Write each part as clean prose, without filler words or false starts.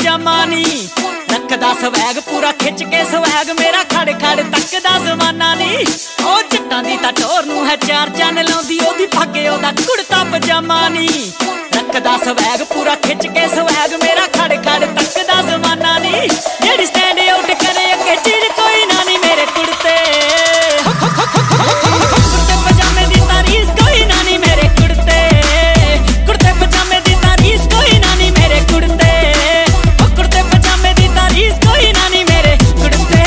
पजामा नी रखदा स्वैग पूरा खिच के स्वैग मेरा खड़ खड़ तकदा जमाना नी ओ जट्टां दी तां टोर नूं है चार चैन लाउंदी ओदी पग्गे ओदा कुड़ता पजामा नी रखदा स्वैग पूरा खिच के स्वैग मेरा खड़ खड़ तकदा जमाना नी जेड़ी स्टैंड आउट करे अगे चीज कोई ना नी मेरे कुड़ते पजामे दी तारीफ कोई ना नी मेरे कुड़ते कुड़ते पजामे दी तारीफ कोई ना नी मेरे कुड़ते कुड़ते पजामे दी तारीफ कोई ना नी मेरे कुड़ते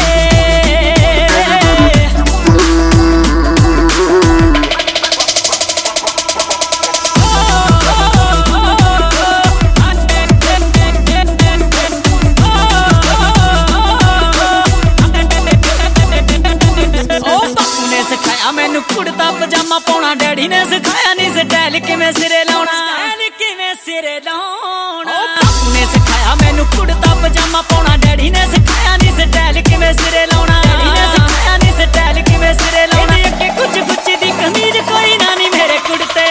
मैनू कुड़ता पजामा पाउणा डैडी ने सिखाया नी स्टाइल किवें सिरे लाउणा बापू ने सिखाया मैनू कुड़ता पजामा पाउणा डैडी ने सिखाया नी स्टाइल किवें सिरे लाउणा डैडी ने सिखाया नी स्टाइल किवें सिरे लाउणा अगे कुछ गुच्ची दी कमीज कोई ना नी मेरे कुड़ते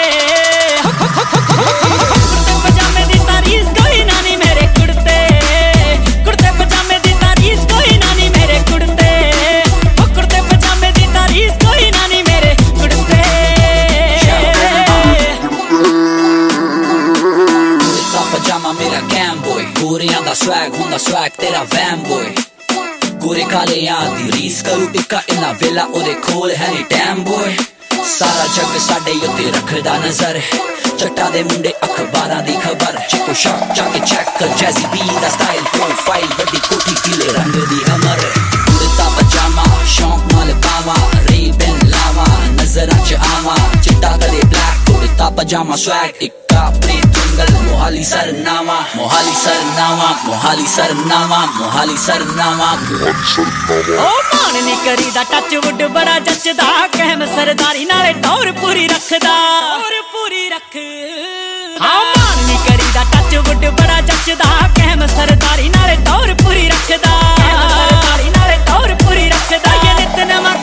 कुड़ते पजामे दी तारीफ कोई ना नी मेरे कुड़ते कुड़ते पजामे दी तारीफ कोई ना नी मेरे कुड़ते कुड़ते पजामे दी तारीफ कोई ना नी मेरे कुड़ते कुड़ता पजामा मेरा गैम बॉय गोरियां दा स्वैग हुंदा स्वैग तेरा वैम बॉय गोरे काले दी रीस करू टिक्का इन्ना वेला ओदे कोल है नी टैम बॉय सारा जग साडे उत्ते रखदा नजर चट्टा दे मुंडे अखबारां दी खबर चिको शॉट जाके चेक कर जैसी बी दा स्टाइल प्रोफाइल बड़ी कोठी पीले रंग दी हमर कुड़ता पजामा शौक नाल पावा रेबन लावा नजरां च आवा चिट्टा कदे ब्लैक कुड़ता पजामा स्वैग इक्का प्रीत जंगल मोहाली सरनामा मोहाली सरनामा मोहाली सरनामा मोहाली सरनामा ओ मान नी करीदा टच वुड बड़ा जचदा कहम सरदारी नाले टौर पूरी रखदा हाँ मान नी करीदा टच वुड बड़ा जचदा कहम सरदारी नाले टौर पूरी रखदा सरदारी नाले टौर पूरी रखदा ये नित नवा